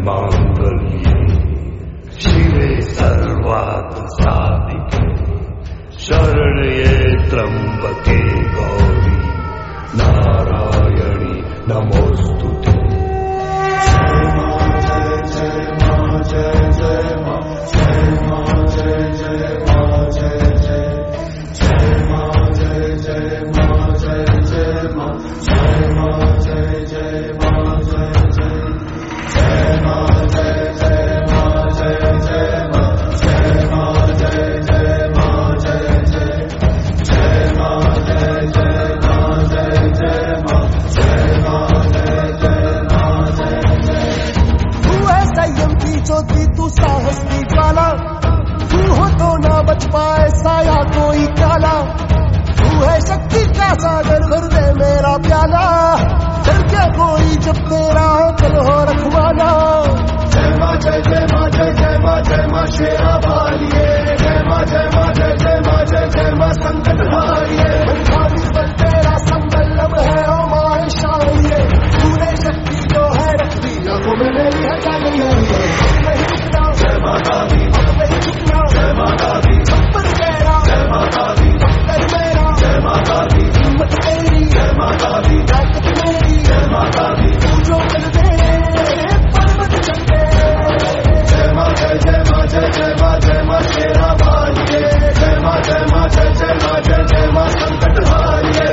मांगल्ये शिवे सर्वार्थ साधिके शरण्ये त्र्यंबके गौरी नारायणी नमोस्तुते। जय मां जय जय मां जय जय मां जय मां जय जय मां जय जय जय मां जय जय मां जय जय मां जय मां जय जय मां जय जय जय मां जय जय मां जय जय मां जय मां जय जय मां जय जय जय मां जय जय मां जय जय मां जय मां जय जय मां जय जय। तू है संयम की ज्योति, तू साहस की ज्वाला, तू हो तो ना बच पाए साया कोई काला। तू है शक्ति का सागर, भर दे मेरा प्याला, डर क्या कोई जब तेरा कल हो रखवाला। जय मां जय जय मां जय जय मां जय मां शेरा वालिए जय मां जय मां जय जय मां जय जय मां संकट हारिए। बल तेरा संबल्लभ है ओ मां शानिए, तूने शक्ति जो है रख दी आंखों में मेरी हटा नहीं है। नहीं रुकना जय माता दी, नहीं झुकना जय माता दी, छप्पर तेरा जय माता दी, कर मेरा जय माता दी, हिम्मत तेरी जय माता दी, ताकत मेरी जय माता दी। तू जो कर दे पर्वत चढ़े। जय मां जय जय मां जय जय मां जय मां शेरा वालिए जय मां जय मां जय जय मां जय जय मां संकट हारिए।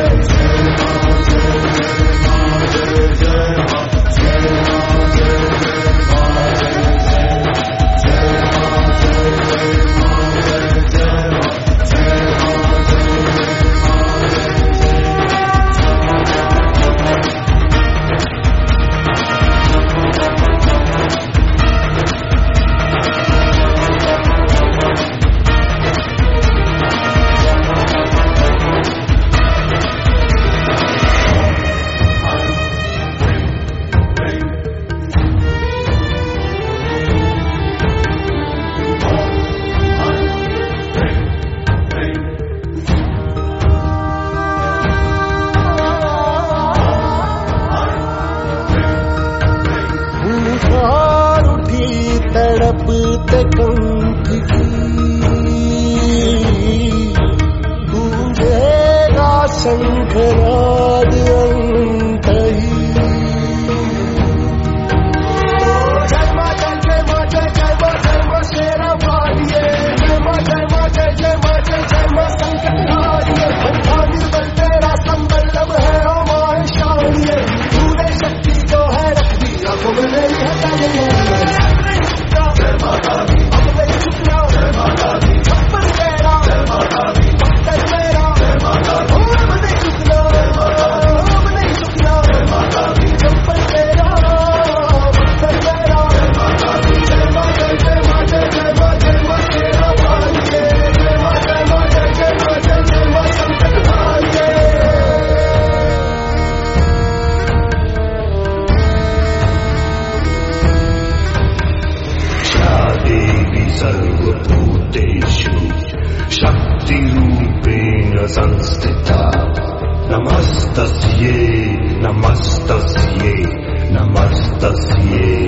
तड़पते कंठ की गूंजेगा शंखनाद अंतही। जय मां जय जय मां जय जय मां जय मां शेरा वालिए जय मां जय मां जय जय मां जय जय मां संकट हारिए। बल तेरा संबल्लभ है ओ मां शानिए, तूने शक्ति जो है रख दी आंखों में मेरी हटा नहीं है। जय माता दी, अब नहीं झुकना जय माता दी, छप्पर तेरा जय माता दी, कर मेरा जय माता दी, अब नहीं झुकना अब नहीं झुकना जय माता दी, छप्पर तेरा कर मेरा जय माता दी। जय मां जय जय मां जय जय मां जय मां शेरा वालिए जय मां जय मां जय जय मां जय जय मां संकट हारिए। देवी सर्वभूतेषु शक्तिरूपेण संस्थिता नमस्तस्यै नमस्तस्यै नमस्तस्यै।